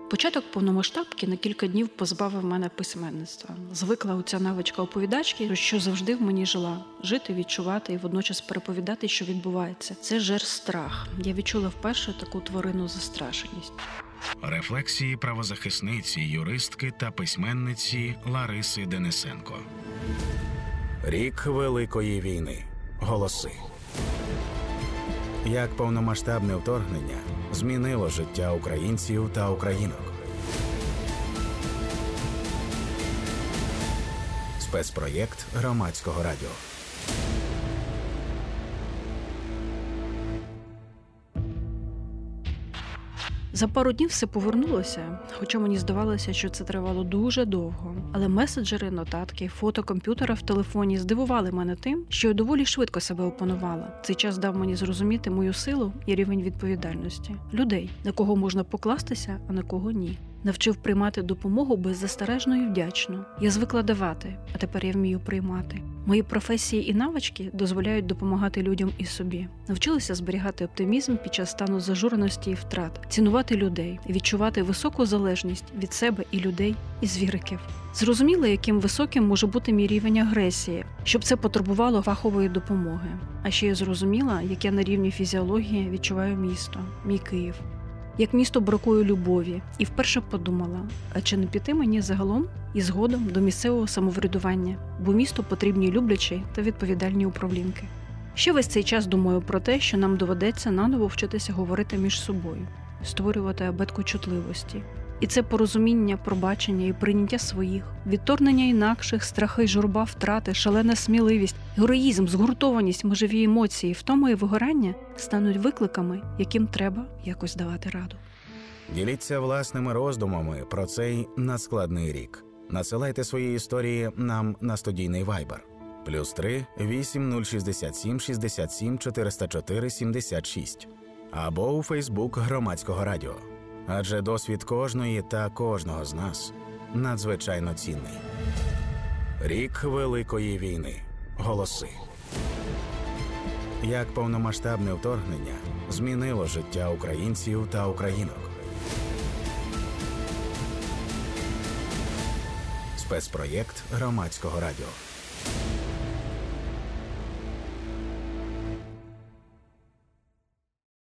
Початок повномасштабки на кілька днів позбавив мене письменництва. Звикла оця навичка оповідачки, що завжди в мені жила. Жити, відчувати і водночас переповідати, що відбувається. Це жер страх. Я відчула вперше таку тваринну застрашеність. Рефлексії правозахисниці, юристки та письменниці Лариси Денисенко. Рік Великої війни. Голоси. Як повномасштабне вторгнення змінило життя українців та українок. Спецпроєкт Громадського радіо. За пару днів все повернулося, хоча мені здавалося, що це тривало дуже довго. Але меседжери, нотатки, фото комп'ютера в телефоні здивували мене тим, що я доволі швидко себе опанувала. Цей час дав мені зрозуміти мою силу і рівень відповідальності. Людей, на кого можна покластися, а на кого ні. Навчив приймати допомогу беззастережно і вдячно. Я звикла давати, а тепер я вмію приймати. Мої професії і навички дозволяють допомагати людям і собі. Навчилася зберігати оптимізм під час стану зажуреності і втрат, цінувати людей, відчувати високу залежність від себе і людей, і звіриків. Зрозуміла, яким високим може бути мій рівень агресії, щоб це потребувало фахової допомоги. А ще я зрозуміла, як я на рівні фізіології відчуваю місто, мій Київ. Як місто бракує любові, і вперше подумала, а чи не піти мені загалом і згодом до місцевого самоврядування, бо місту потрібні люблячі та відповідальні управлінки. Ще весь цей час думаю про те, що нам доведеться наново вчитися говорити між собою, створювати абетку чутливості. І це порозуміння, пробачення і прийняття своїх, відторгнення інакших, страхи, журба, втрати, шалена сміливість, героїзм, згуртованість, межові емоції, втома і вигорання стануть викликами, яким треба якось давати раду. Діліться власними роздумами про цей надскладний рік. Надсилайте свої історії нам на студійний Viber. +3 8067 67 404 76 або у Facebook Громадського радіо. Адже досвід кожної та кожного з нас надзвичайно цінний. Рік Великої війни. Голоси. Як повномасштабне вторгнення змінило життя українців та українок. Спецпроєкт Громадського радіо.